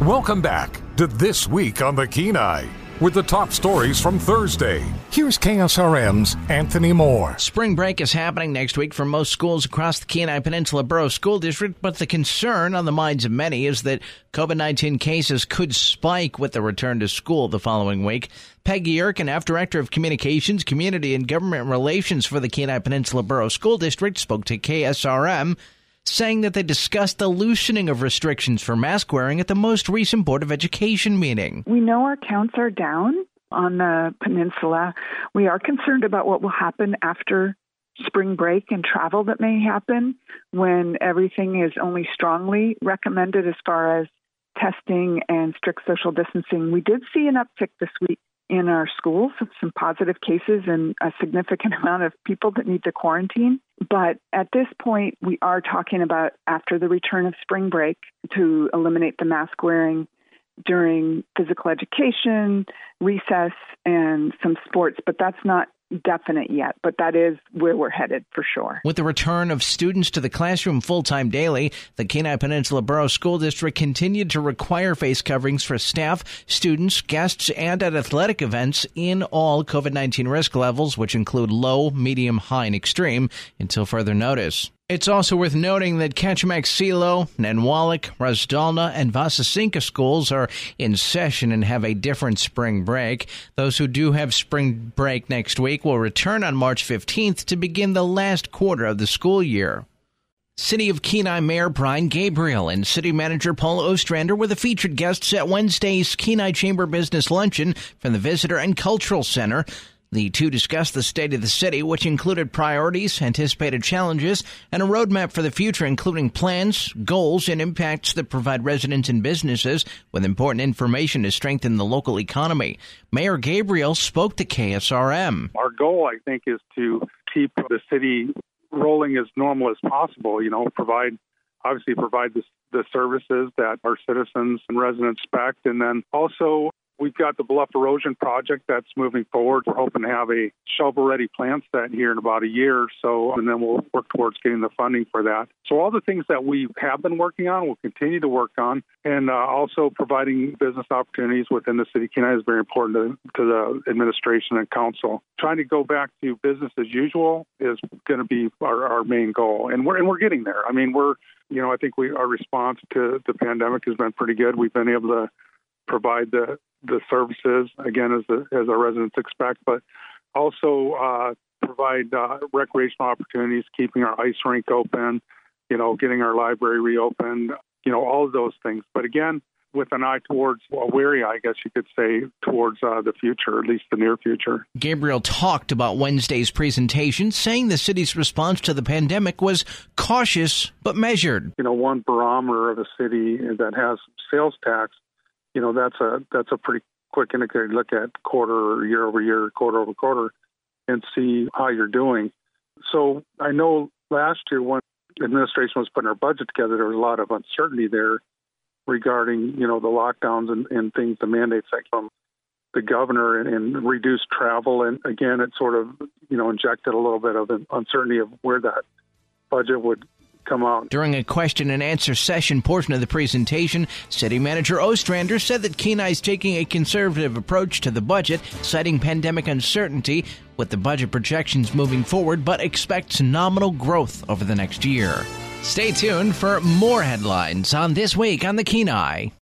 Welcome back to This Week on the Kenai with the top stories from Thursday. Here's KSRM's Anthony Moore. Spring break is happening next week for most schools across the Kenai Peninsula Borough School District, but the concern on the minds of many is that COVID-19 cases could spike with the return to school the following week. Peggy Erkeneff, Director of Communications, Community and Government Relations for the Kenai Peninsula Borough School District, spoke to KSRM, saying that they discussed the loosening of restrictions for mask wearing at the most recent Board of Education meeting. We know our counts are down on the peninsula. We are concerned about what will happen after spring break and travel that may happen when everything is only strongly recommended as far as testing and strict social distancing. We did see an uptick this week in our schools of some positive cases and a significant amount of people that need to quarantine. But at this point, we are talking about after the return of spring break to eliminate the mask wearing during physical education, recess, and some sports. But that's not definite yet, but that is where we're headed for sure. With the return of students to the classroom full-time daily, the Kenai Peninsula Borough School District continued to require face coverings for staff, students, guests, and at athletic events in all COVID-19 risk levels, which include low, medium, high, and extreme, until further notice. It's also worth noting that Kachemak Silo, Nanwalik, Rasdalna, and Vasasinka schools are in session and have a different spring break. Those who do have spring break next week will return on March 15th to begin the last quarter of the school year. City of Kenai Mayor Brian Gabriel and City Manager Paul Ostrander were the featured guests at Wednesday's Kenai Chamber Business Luncheon from the Visitor and Cultural Center. The two discussed the state of the city, which included priorities, anticipated challenges, and a roadmap for the future, including plans, goals, and impacts that provide residents and businesses with important information to strengthen the local economy. Mayor Gabriel spoke to KSRM. Our goal, I think, is to keep the city rolling as normal as possible, provide the services that our citizens and residents expect, and then also we've got the Bluff Erosion Project that's moving forward. We're hoping to have a shovel-ready plan set here in about a year or so, and then we'll work towards getting the funding for that. So all the things that we have been working on, we'll continue to work on, and also providing business opportunities within the city of Kenai is very important to the administration and council. Trying to go back to business as usual is going to be our main goal, and we're getting there. I mean, I think our response to the pandemic has been pretty good. We've been able to provide the services, again, as our residents expect, but also provide recreational opportunities, keeping our ice rink open, getting our library reopened, all of those things. But again, with an eye towards, a wary eye, I guess you could say, towards the future, at least the near future. Gabriel talked about Wednesday's presentation, saying the city's response to the pandemic was cautious but measured. One barometer of a city that has sales tax, that's a pretty quick indicator to look at quarter, year over year, quarter over quarter, and see how you're doing. So I know last year when the administration was putting our budget together, there was a lot of uncertainty there regarding, the lockdowns and things, the mandates like from the governor and reduced travel. And again, it sort of, injected a little bit of an uncertainty of where that budget would come out. During a question and answer session portion of the presentation, City Manager Ostrander said that Kenai is taking a conservative approach to the budget, citing pandemic uncertainty with the budget projections moving forward, but expects nominal growth over the next year. Stay tuned for more headlines on This Week on the Kenai.